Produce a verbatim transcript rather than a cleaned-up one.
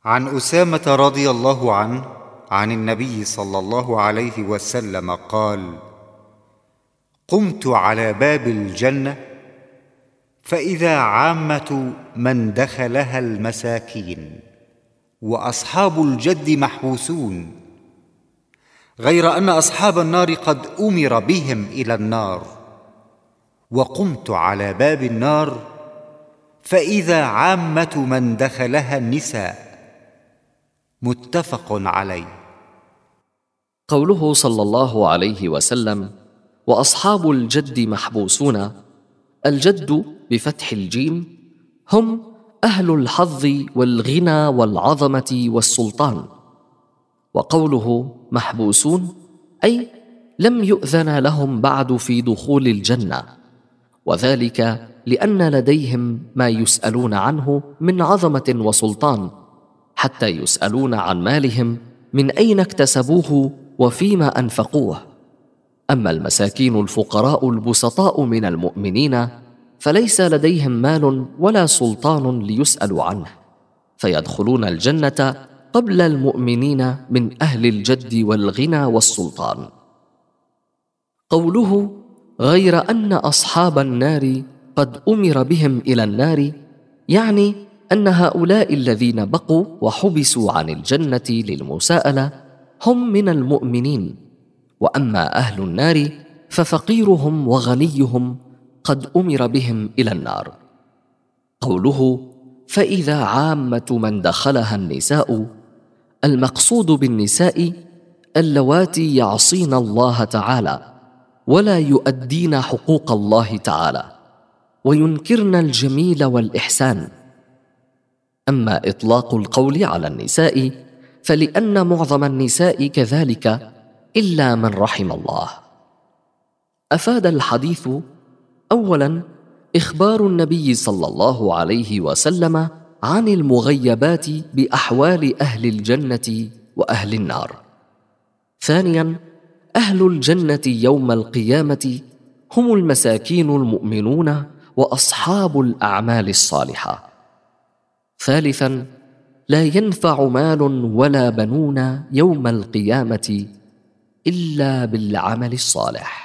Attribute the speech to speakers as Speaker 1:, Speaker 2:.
Speaker 1: عن أسامة رضي الله عنه عن النبي صلى الله عليه وسلم قال: قمت على باب الجنة فإذا عامة من دخلها المساكين وأصحاب الجد محبوسون، غير أن أصحاب النار قد أمر بهم إلى النار. وقمت على باب النار فإذا عامة من دخلها النساء. متفق عليه.
Speaker 2: قوله صلى الله عليه وسلم: وأصحاب الجد محبوسون، الجد بفتح الجيم هم أهل الحظ والغنى والعظمة والسلطان. وقوله محبوسون أي لم يؤذن لهم بعد في دخول الجنة، وذلك لأن لديهم ما يسألون عنه من عظمة وسلطان، حتى يسألون عن مالهم من أين اكتسبوه وفيما أنفقوه. أما المساكين الفقراء البسطاء من المؤمنين فليس لديهم مال ولا سلطان ليسألوا عنه، فيدخلون الجنة قبل المؤمنين من أهل الجد والغنى والسلطان. قوله غير أن أصحاب النار قد أمر بهم إلى النار، يعني أن هؤلاء الذين بقوا وحبسوا عن الجنة للمساءلة هم من المؤمنين، وأما أهل النار ففقيرهم وغنيهم قد أمر بهم إلى النار. قوله فإذا عامة من دخلها النساء، المقصود بالنساء اللواتي يعصين الله تعالى ولا يؤدين حقوق الله تعالى وينكرن الجميل والإحسان. أما إطلاق القول على النساء فلأن معظم النساء كذلك إلا من رحم الله. أفاد الحديث: أولاً إخبار النبي صلى الله عليه وسلم عن المغيبات بأحوال أهل الجنة وأهل النار. ثانياً أهل الجنة يوم القيامة هم المساكين المؤمنون وأصحاب الأعمال الصالحة. ثالثاً لا ينفع مال ولا بنون يوم القيامة إلا بالعمل الصالح.